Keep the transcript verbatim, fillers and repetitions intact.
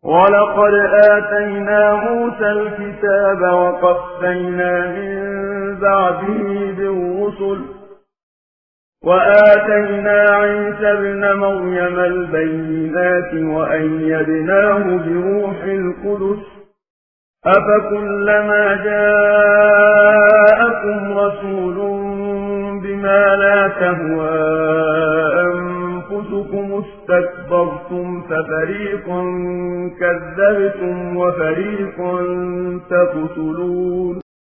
ولقد آتينا موسى الكتاب وقفينا من بعده بالرسل وآتينا عيسى ابن مريم البينات وأيدناه بروح القدس أفكلما جاءكم رسول بما لا تهوى أنفسكم استكبرتم ففريقا كذبتم وفريقا تقتلون